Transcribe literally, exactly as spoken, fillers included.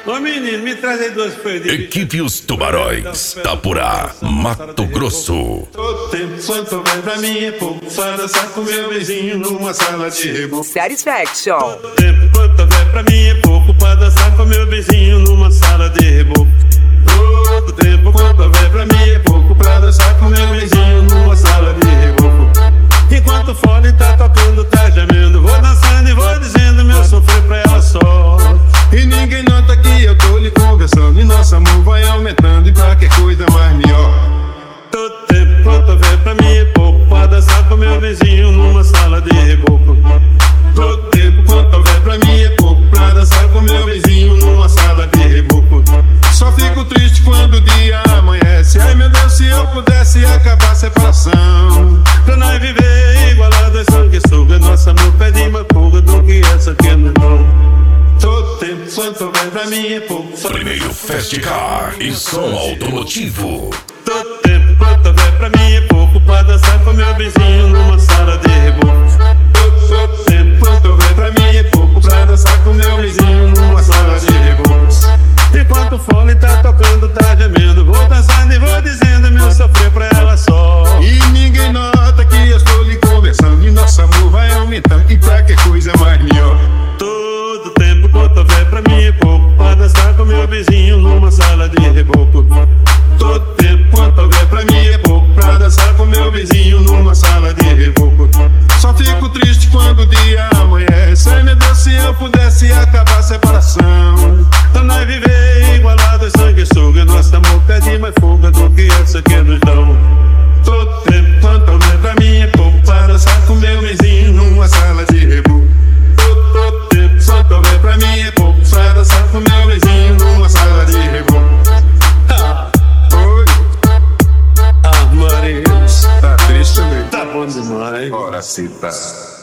Ô menino, me traz aí duas folhas de... Equipe Os Tubarões, Tapurá, Mato Grosso. Todo tempo quanto vai pra mim é pouco pra dançar com meu vizinho numa sala de reboco. Satisfaction. Todo tempo quanto vai pra mim é pouco pra dançar com meu vizinho numa sala de reboco. Todo tempo quanto vai pra mim é pouco pra dançar com meu vizinho numa sala de reboco. Enquanto o fone tá tocando, tá gemendo, vou dançando e vou dizendo meu sofrer pra ela só. E ninguém nota que eu tô lhe conversando e nosso amor vai aumentando e qualquer coisa mais melhor. Todo tempo quanto vê pra mim é pouco pra dançar com meu vizinho numa sala de reboco. Todo tempo quanto vê pra mim é pouco pra dançar com meu vizinho numa sala de reboco. Só fico triste quando o dia amanhece. Ai meu Deus, se eu pudesse acabar a separação, pra nós viver igualado a sanguessuga. Nosso amor pede mais fuga do que essa que não dou. Todo tempo quanto vai pra mim é pouco. Primeiro Fast Car e som automotivo. Todo tempo quanto vai pra mim é pouco pra dançar com meu vizinho numa sala de reboco. Todo, todo tempo quanto vai pra mim é pouco pra dançar com meu vizinho numa sala de reboco. Enquanto o fone tá tocando, tá gemendo, vou dançando e vou dizendo meu sofrer pra ela só. E ninguém nota que eu estou lhe conversando e nosso amor vai aumentando e qualquer coisa mais melhor. Todo tempo quanto vai pra mim é pouco pra dançar com meu vizinho numa sala de reboco. Todo tempo quanto vai pra mim é pouco pra dançar com meu vizinho numa sala de reboco. Só fico triste quando o dia amanhece. Ai meu Deus, se eu pudesse acabar a separação, pra nós viver igualado a sanguessuga. Nosso amor pede mais fuga do que essa que nos dão. Todo tempo quanto vai pra mim é pouco pra dançar com meu vizinho numa sala de reboco. Todo, todo tempo quanto vai pra mim é pouco pra dançar com meu vizinho numa sala de reboco. Ah, oi. Ah, Maria, Tá triste mesmo. tá bom demais. Ora, se tá.